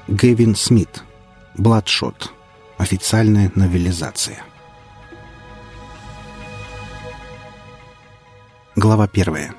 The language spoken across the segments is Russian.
Гэвин Смит. «Бладшот». Официальная новелизация. Глава 1.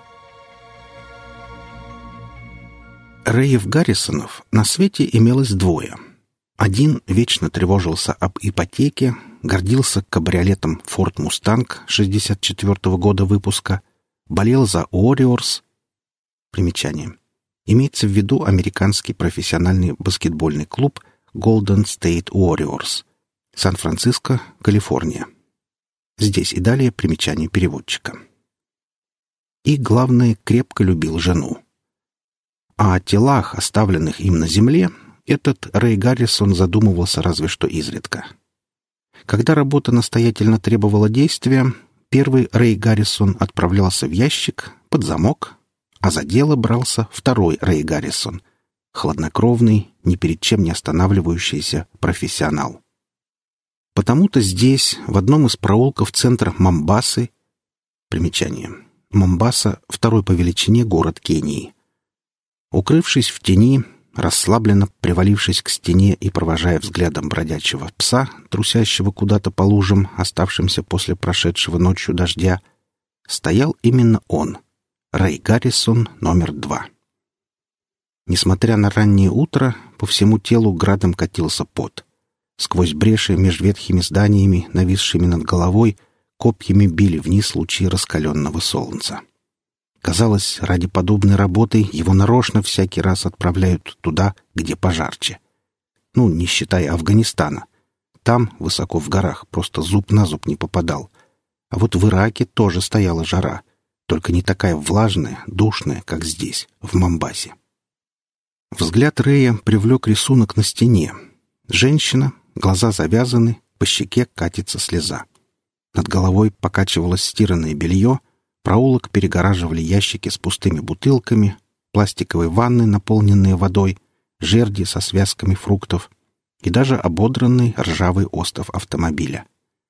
Рэев Гаррисонов на свете имелось двое. Один вечно тревожился об ипотеке, гордился кабриолетом Ford Mustang 64-го года выпуска, болел за Уорриорс. Примечание. Имеется в виду американский профессиональный баскетбольный клуб Golden State Warriors, Сан-Франциско, Калифорния. Здесь и далее примечание переводчика. И, главное, крепко любил жену. А о телах, оставленных им на земле, этот Рэй Гаррисон задумывался разве что изредка. Когда работа настоятельно требовала действия, первый Рэй Гаррисон отправлялся в ящик под замок, а за дело брался второй Рэй Гаррисон, хладнокровный, ни перед чем не останавливающийся профессионал. Потому-то здесь, в одном из проулков центра Момбасы, примечание, Момбаса — второй по величине город Кении, укрывшись в тени, расслабленно привалившись к стене и провожая взглядом бродячего пса, трусящего куда-то по лужам, оставшимся после прошедшего ночью дождя, стоял именно он, Рэй Гаррисон номер 2. Несмотря на раннее утро, по всему телу градом катился пот. Сквозь бреши меж ветхими зданиями, нависшими над головой, копьями били вниз лучи раскаленного солнца. Казалось, ради подобной работы его нарочно всякий раз отправляют туда, где пожарче. Ну, не считая Афганистана. Там, высоко в горах, просто зуб на зуб не попадал. А вот в Ираке тоже стояла жара, только не такая влажная, душная, как здесь, в Момбасе. Взгляд Рэя привлек рисунок на стене. Женщина, глаза завязаны, по щеке катится слеза. Над головой покачивалось стиранное белье, проулок перегораживали ящики с пустыми бутылками, пластиковые ванны, наполненные водой, жерди со связками фруктов и даже ободранный ржавый остов автомобиля.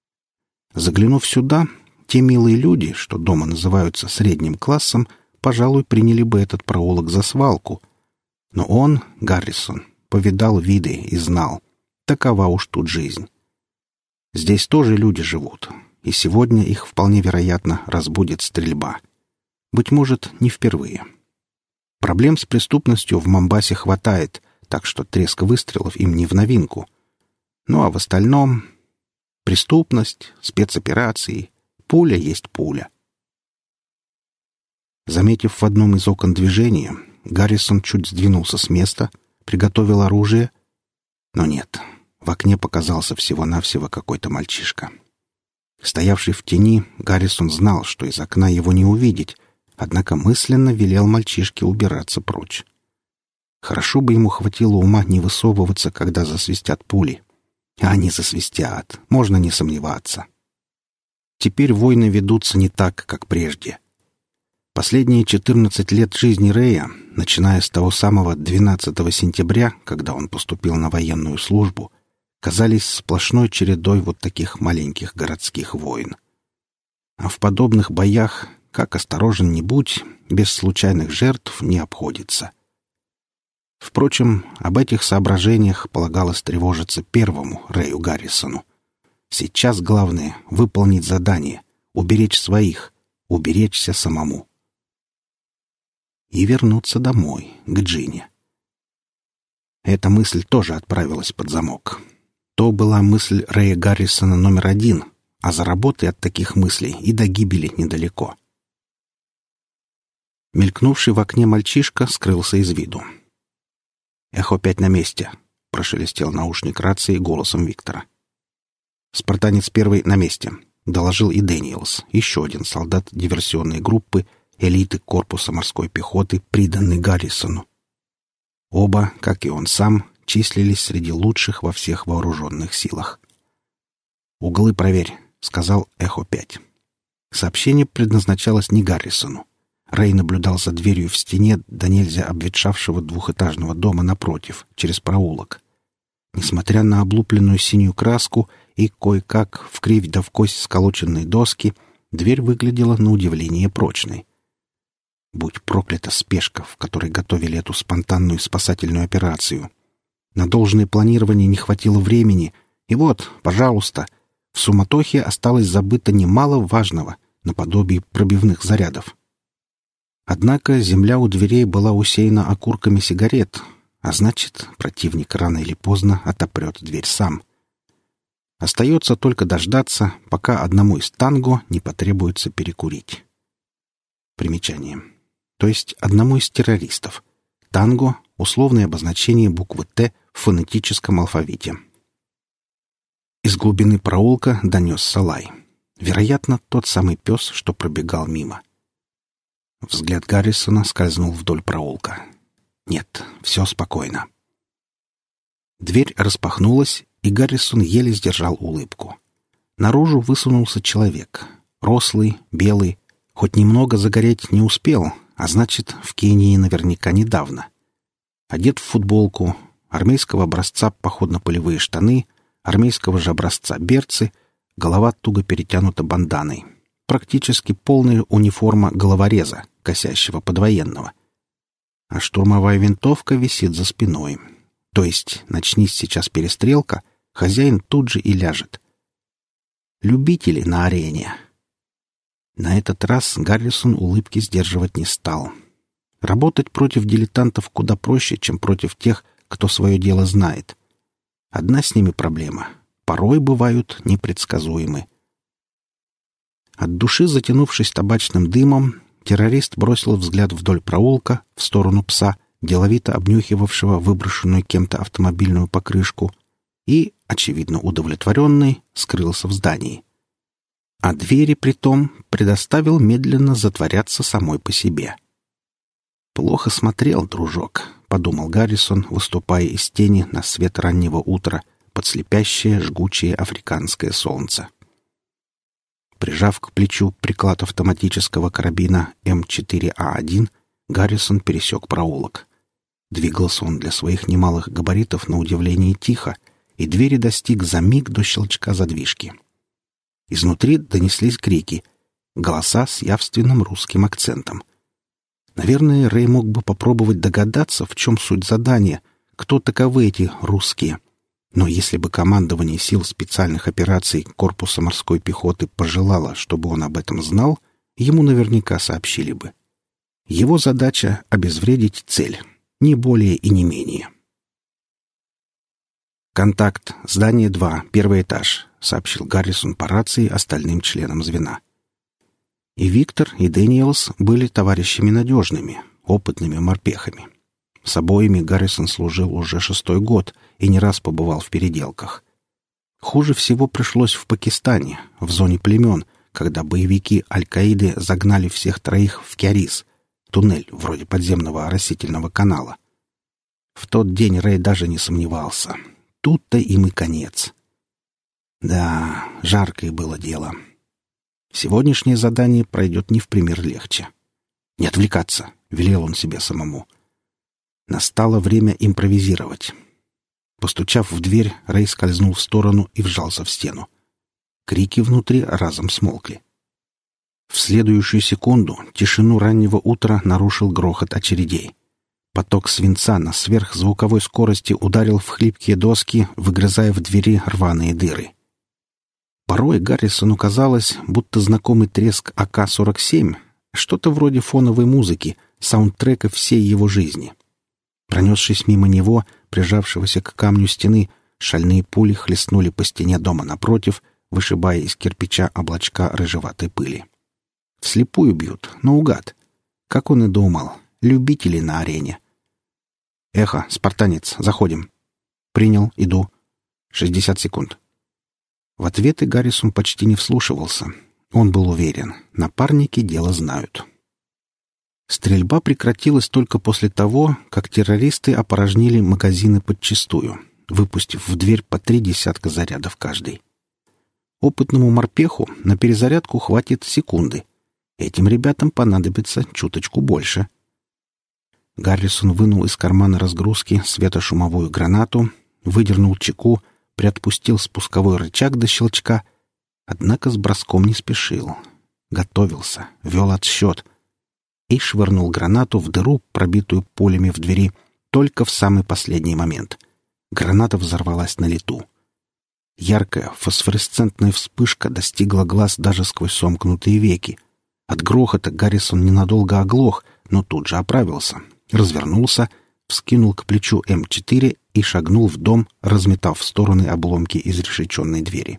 Заглянув сюда, те милые люди, что дома называются средним классом, пожалуй, приняли бы этот проулок за свалку. Но он, Гаррисон, повидал виды и знал, такова уж тут жизнь. Здесь тоже люди живут, и сегодня их вполне вероятно разбудит стрельба. Быть может, не впервые. Проблем с преступностью в Момбасе хватает, так что треск выстрелов им не в новинку. Ну а в остальном — преступность, спецоперации, пуля есть пуля. Заметив в одном из окон движение, Гаррисон чуть сдвинулся с места, приготовил оружие. Но нет, в окне показался всего-навсего какой-то мальчишка. Стоявший в тени, Гаррисон знал, что из окна его не увидеть, однако мысленно велел мальчишке убираться прочь. Хорошо бы ему хватило ума не высовываться, когда засвистят пули. А они засвистят, можно не сомневаться. Теперь войны ведутся не так, как прежде. Последние 14 лет жизни Рэя, начиная с того самого 12 сентября, когда он поступил на военную службу, казались сплошной чередой вот таких маленьких городских войн. А в подобных боях, как осторожен ни будь, без случайных жертв не обходится. Впрочем, об этих соображениях полагалось тревожиться первому Рэю Гаррисону. Сейчас главное — выполнить задание, уберечь своих, уберечься самому. И вернуться домой, к Джине. Эта мысль тоже отправилась под замок. То была мысль Рэя Гаррисона номер 1, а за работой от таких мыслей и до гибели недалеко. Мелькнувший в окне мальчишка скрылся из виду. «Эхо 5 на месте», — прошелестел наушник рации голосом Виктора. «Спартанец 1 на месте», — доложил и Дэниелс, еще один солдат диверсионной группы элиты корпуса морской пехоты, приданный Гаррисону. Оба, как и он сам, числились среди лучших во всех вооруженных силах. «Углы проверь», — сказал Эхо 5. Сообщение предназначалось не Гаррисону. Рэй наблюдал за дверью в стене до нельзя обветшавшего двухэтажного дома напротив, через проулок. Несмотря на облупленную синюю краску и кое-как в кривь да в кость сколоченные доски, дверь выглядела на удивление прочной. Будь проклята спешка, в которой готовили эту спонтанную спасательную операцию. На должное планирование не хватило времени, и вот, пожалуйста, в суматохе осталось забыто немало важного, наподобие пробивных зарядов. Однако земля у дверей была усеяна окурками сигарет, а значит, противник рано или поздно отопрет дверь сам. Остается только дождаться, пока одному из танго не потребуется перекурить. Примечание. То есть одному из террористов. Танго — условное обозначение буквы «Т» в фонетическом алфавите. Из глубины проулка донесся лай. Вероятно, тот самый пес, что пробегал мимо. Взгляд Гаррисона скользнул вдоль проулка. Нет, все спокойно. Дверь распахнулась, и Гаррисон еле сдержал улыбку. Наружу высунулся человек. Рослый, белый, хоть немного загореть не успел, а значит, в Кении наверняка недавно. Одет в футболку, армейского образца походно-полевые штаны, армейского же образца берцы, голова туго перетянута банданой. Практически полная униформа головореза, косящего под военного. А штурмовая винтовка висит за спиной. То есть, начнись сейчас перестрелка, хозяин тут же и ляжет. Любители на арене. На этот раз Гаррисон улыбки сдерживать не стал. Работать против дилетантов куда проще, чем против тех, кто свое дело знает. Одна с ними проблема. Порой бывают непредсказуемы. От души затянувшись табачным дымом, террорист бросил взгляд вдоль проулка в сторону пса, деловито обнюхивавшего выброшенную кем-то автомобильную покрышку, и, очевидно удовлетворенный, скрылся в здании. А двери, притом, предоставил медленно затворяться самой по себе. «Плохо смотрел, дружок», — подумал Гаррисон, выступая из тени на свет раннего утра под слепящее, жгучее африканское солнце. Прижав к плечу приклад автоматического карабина М4А1, Гаррисон пересек проулок. Двигался он для своих немалых габаритов на удивление тихо, и двери достиг за миг до щелчка задвижки. Изнутри донеслись крики, голоса с явственным русским акцентом. Наверное, Рэй мог бы попробовать догадаться, в чем суть задания, кто таковы эти русские. Но если бы командование сил специальных операций Корпуса морской пехоты пожелало, чтобы он об этом знал, ему наверняка сообщили бы. Его задача — обезвредить цель, не более и не менее. «Контакт. Здание 2. Первый этаж», — сообщил Гаррисон по рации остальным членам звена. И Виктор, и Дэниелс были товарищами надежными, опытными морпехами. С обоими Гаррисон служил уже 6-й год и не раз побывал в переделках. Хуже всего пришлось в Пакистане, в зоне племен, когда боевики Аль-Каиды загнали всех троих в Киарис, туннель вроде подземного оросительного канала. В тот день Рэй даже не сомневался. Тут-то им и конец. Да, жаркое было дело. Сегодняшнее задание пройдет не в пример легче. «Не отвлекаться», — велел он себе самому. Настало время импровизировать. Постучав в дверь, Рэй скользнул в сторону и вжался в стену. Крики внутри разом смолкли. В следующую секунду тишину раннего утра нарушил грохот очередей. Поток свинца на сверхзвуковой скорости ударил в хлипкие доски, выгрызая в двери рваные дыры. Порой Гаррисону казалось, будто знакомый треск АК-47 — что-то вроде фоновой музыки, саундтрека всей его жизни. Пронесшись мимо него, прижавшегося к камню стены, шальные пули хлестнули по стене дома напротив, вышибая из кирпича облачка рыжеватой пыли. Вслепую бьют, наугад. Как он и думал, любители на арене. «Эхо, спартанец, заходим». «Принял, иду». 60 секунд. В ответы Гаррисон почти не вслушивался. Он был уверен, напарники дело знают. Стрельба прекратилась только после того, как террористы опорожнили магазины подчистую, выпустив в дверь по 3 десятка зарядов каждый. Опытному морпеху на перезарядку хватит секунды. Этим ребятам понадобится чуточку больше. Гаррисон вынул из кармана разгрузки светошумовую гранату, выдернул чеку, приотпустил спусковой рычаг до щелчка, однако с броском не спешил. Готовился, вел отсчет и швырнул гранату в дыру, пробитую пулями в двери, только в самый последний момент. Граната взорвалась на лету. Яркая фосфоресцентная вспышка достигла глаз даже сквозь сомкнутые веки. От грохота Гаррисон ненадолго оглох, но тут же оправился, развернулся, вскинул к плечу М4 и шагнул в дом, разметав в стороны обломки изрешеченной двери.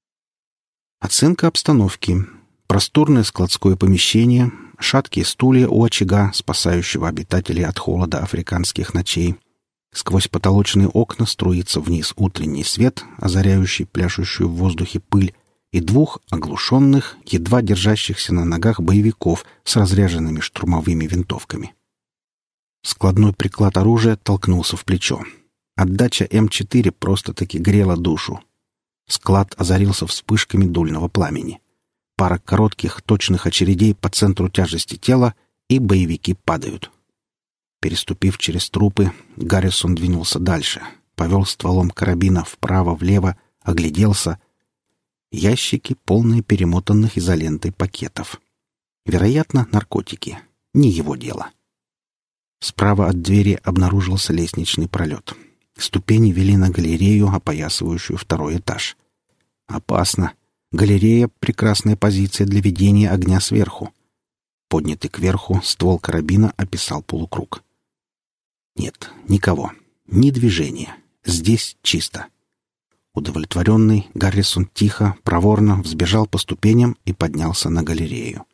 Оценка обстановки. Просторное складское помещение, шаткие стулья у очага, спасающего обитателей от холода африканских ночей. Сквозь потолочные окна струится вниз утренний свет, озаряющий пляшущую в воздухе пыль, и двух оглушенных, едва держащихся на ногах боевиков с разряженными штурмовыми винтовками. Складной приклад оружия толкнулся в плечо. Отдача М4 просто-таки грела душу. Склад озарился вспышками дульного пламени. Пара коротких, точных очередей по центру тяжести тела, и боевики падают. Переступив через трупы, Гаррисон двинулся дальше, повел стволом карабина вправо-влево, огляделся. Ящики, полные перемотанных изолентой пакетов. Вероятно, наркотики. Не его дело. Справа от двери обнаружился лестничный пролет. Ступени вели на галерею, опоясывающую второй этаж. Опасно. Галерея — прекрасная позиция для ведения огня сверху. Поднятый кверху, ствол карабина описал полукруг. Нет, никого. Ни движения. Здесь чисто. Удовлетворенный, Гаррисон тихо, проворно взбежал по ступеням и поднялся на галерею.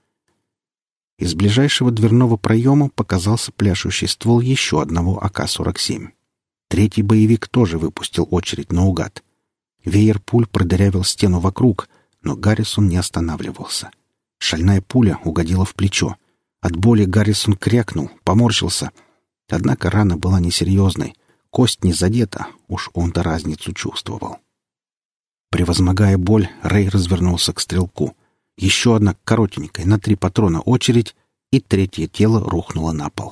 Из ближайшего дверного проема показался пляшущий ствол еще одного АК-47. Третий боевик тоже выпустил очередь наугад. Веер пуль продырявил стену вокруг, но Гаррисон не останавливался. Шальная пуля угодила в плечо. От боли Гаррисон крякнул, поморщился. Однако рана была несерьезной. Кость не задета, уж он-то разницу чувствовал. Превозмогая боль, Рэй развернулся к стрелку. Еще одна коротенькая, на 3 патрона очередь, и третье тело рухнуло на пол.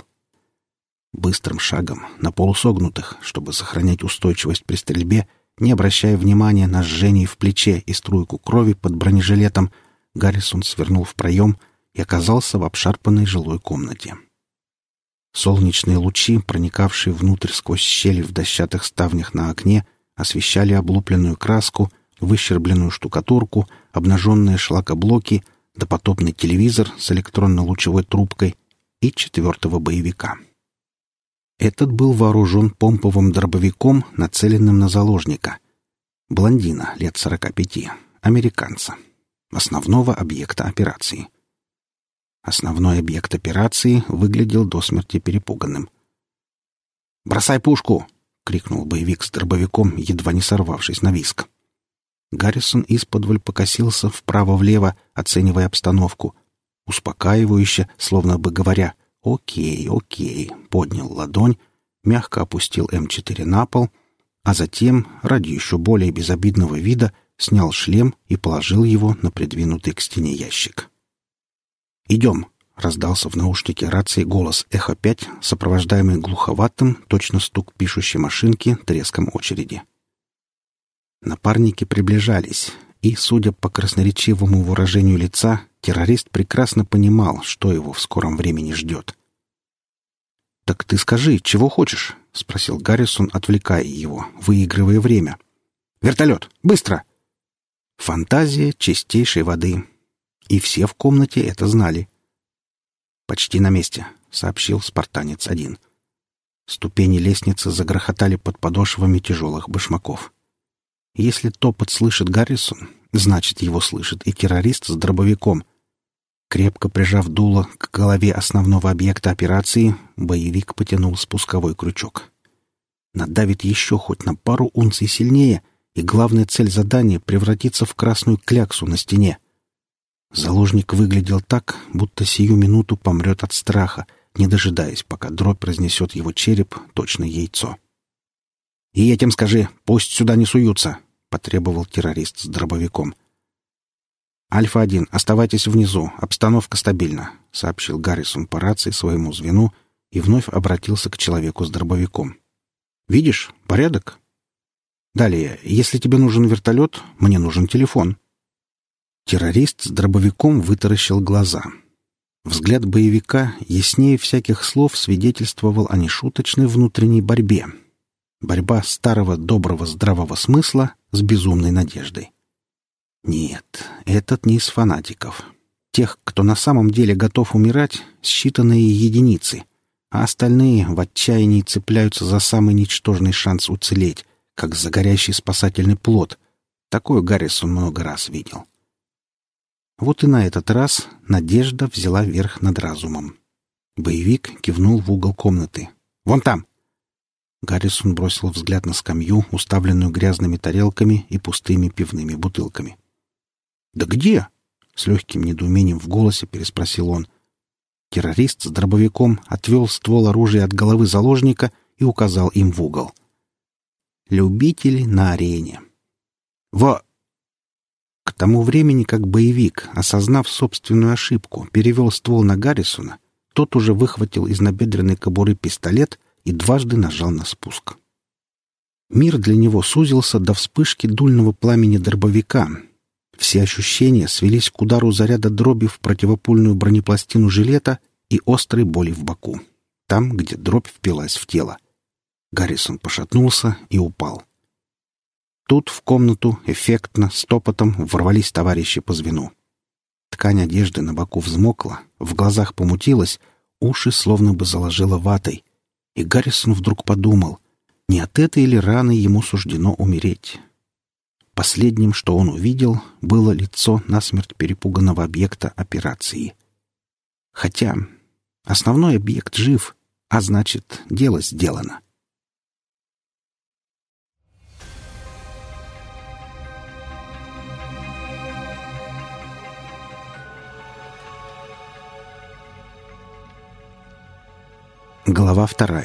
Быстрым шагом, на полусогнутых, чтобы сохранять устойчивость при стрельбе, не обращая внимания на жжение в плече и струйку крови под бронежилетом, Гаррисон свернул в проем и оказался в обшарпанной жилой комнате. Солнечные лучи, проникавшие внутрь сквозь щели в дощатых ставнях на окне, освещали облупленную краску, выщербленную штукатурку, обнаженные шлакоблоки, допотопный телевизор с электронно-лучевой трубкой и 4-го боевика. Этот был вооружен помповым дробовиком, нацеленным на заложника. Блондина, лет 45, американца. Основного объекта операции. Основной объект операции выглядел до смерти перепуганным. «Бросай пушку!» — крикнул боевик с дробовиком, едва не сорвавшись на виск. Гаррисон исподволь покосился вправо-влево, оценивая обстановку. Успокаивающе, словно бы говоря «Окей, окей», поднял ладонь, мягко опустил М4 на пол, а затем, ради еще более безобидного вида, снял шлем и положил его на придвинутый к стене ящик. «Идем!» — раздался в наушнике рации голос «Эхо-5», сопровождаемый глуховатым, точно стук пишущей машинки, треском очереди. Напарники приближались, и, судя по красноречивому выражению лица, террорист прекрасно понимал, что его в скором времени ждет. «Так ты скажи, чего хочешь?» — спросил Гаррисон, отвлекая его, выигрывая время. «Вертолет! Быстро!» Фантазия чистейшей воды. И все в комнате это знали. «Почти на месте», — сообщил спартанец-1. Ступени лестницы загрохотали под подошвами тяжелых башмаков. Если топот слышит Гаррисон, значит, его слышит и террорист с дробовиком. Крепко прижав дуло к голове основного объекта операции, боевик потянул спусковой крючок. Надавит еще хоть на пару унций сильнее, и главная цель задания превратится в красную кляксу на стене. Заложник выглядел так, будто сию минуту помрет от страха, не дожидаясь, пока дробь разнесет его череп, точно яйцо. «И этим скажи, пусть сюда не суются!» — потребовал террорист с дробовиком. «Альфа-1, оставайтесь внизу, обстановка стабильна», — сообщил Гаррисон по рации своему звену и вновь обратился к человеку с дробовиком. «Видишь, порядок? Далее, если тебе нужен вертолет, мне нужен телефон». Террорист с дробовиком вытаращил глаза. Взгляд боевика яснее всяких слов свидетельствовал о нешуточной внутренней борьбе. Борьба старого доброго здравого смысла с безумной надеждой. Нет, этот не из фанатиков. Тех, кто на самом деле готов умирать, считанные единицы, а остальные в отчаянии цепляются за самый ничтожный шанс уцелеть, как за горящий спасательный плот. Такое Гаррисон много раз видел. Вот и на этот раз надежда взяла верх над разумом. Боевик кивнул в угол комнаты. «Вон там!» Гаррисон бросил взгляд на скамью, уставленную грязными тарелками и пустыми пивными бутылками. «Да где?» — с легким недоумением в голосе переспросил он. Террорист с дробовиком отвел ствол оружия от головы заложника и указал им в угол. «Любители на арене». К тому времени, как боевик, осознав собственную ошибку, перевел ствол на Гаррисона, тот уже выхватил из набедренной кобуры пистолет и дважды нажал на спуск. Мир для него сузился до вспышки дульного пламени дробовика. Все ощущения свелись к удару заряда дроби в противопульную бронепластину жилета и острой боли в боку, там, где дробь впилась в тело. Гаррисон пошатнулся и упал. Тут в комнату эффектно, стопотом ворвались товарищи по звену. Ткань одежды на боку взмокла, в глазах помутилась, уши словно бы заложило ватой. И Гаррисон вдруг подумал, не от этой ли раны ему суждено умереть. Последним, что он увидел, было лицо насмерть перепуганного объекта операции. Хотя основной объект жив, а значит, дело сделано. Глава 2.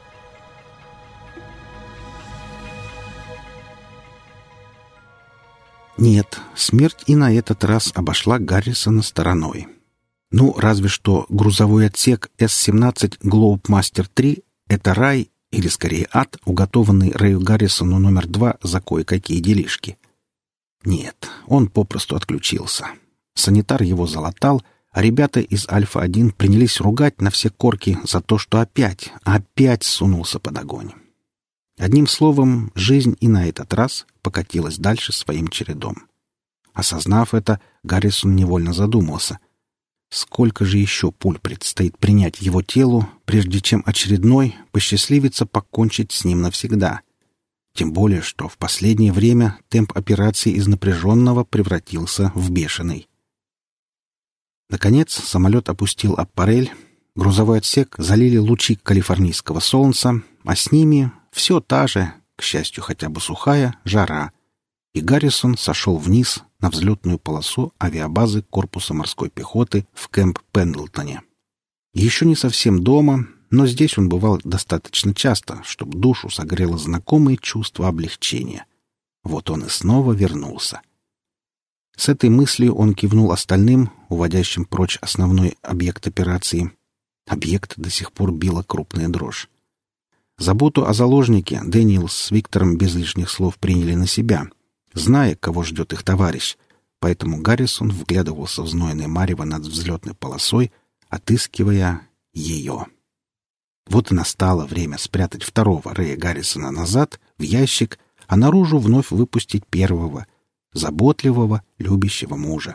Нет, смерть и на этот раз обошла Гаррисона стороной. Ну, разве что грузовой отсек С-17 Globemaster 3 — это рай, или скорее ад, уготованный Рэю Гаррисону номер 2 за кое-какие делишки. Нет, он попросту отключился. Санитар его залатал, а ребята из Альфа-1 принялись ругать на все корки за то, что опять сунулся под огонь. Одним словом, жизнь и на этот раз покатилась дальше своим чередом. Осознав это, Гаррисон невольно задумался. Сколько же еще пуль предстоит принять его телу, прежде чем очередной посчастливится покончить с ним навсегда? Тем более, что в последнее время темп операции из напряженного превратился в бешеный. Наконец самолет опустил аппарель, грузовой отсек залили лучи калифорнийского солнца, а с ними все та же, к счастью, хотя бы сухая, жара. И Гаррисон сошел вниз на взлетную полосу авиабазы корпуса морской пехоты в Кэмп Пендлтоне. Еще не совсем дома, но здесь он бывал достаточно часто, чтобы душу согрело знакомое чувство облегчения. Вот он и снова вернулся. С этой мыслью он кивнул остальным, уводящим прочь основной объект операции. Объект до сих пор била крупная дрожь. Заботу о заложнике Дэниелс с Виктором без лишних слов приняли на себя, зная, кого ждет их товарищ, поэтому Гаррисон вглядывался в знойное марево над взлетной полосой, отыскивая ее. Вот и настало время спрятать второго Рэя Гаррисона назад, в ящик, а наружу вновь выпустить первого, заботливого, любящего мужа.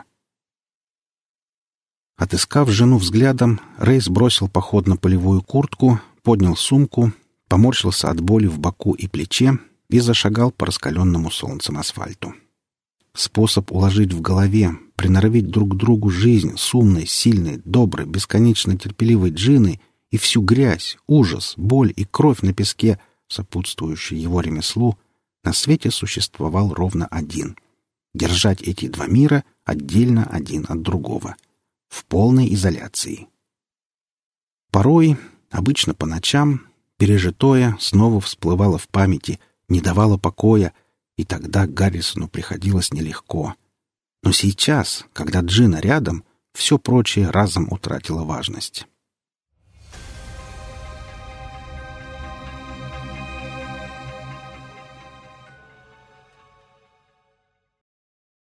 Отыскав жену взглядом, Рэй сбросил походно-полевую куртку, поднял сумку, поморщился от боли в боку и плече и зашагал по раскаленному солнцем асфальту. Способ уложить в голове, приноровить друг к другу жизнь с умной, сильной, доброй, бесконечно терпеливой Джиной и всю грязь, ужас, боль и кровь на песке, сопутствующую его ремеслу, на свете существовал ровно один — держать эти два мира отдельно один от другого, в полной изоляции. Порой, обычно по ночам, пережитое снова всплывало в памяти, не давало покоя, и тогда Гаррисону приходилось нелегко. Но сейчас, когда Джина рядом, все прочее разом утратило важность.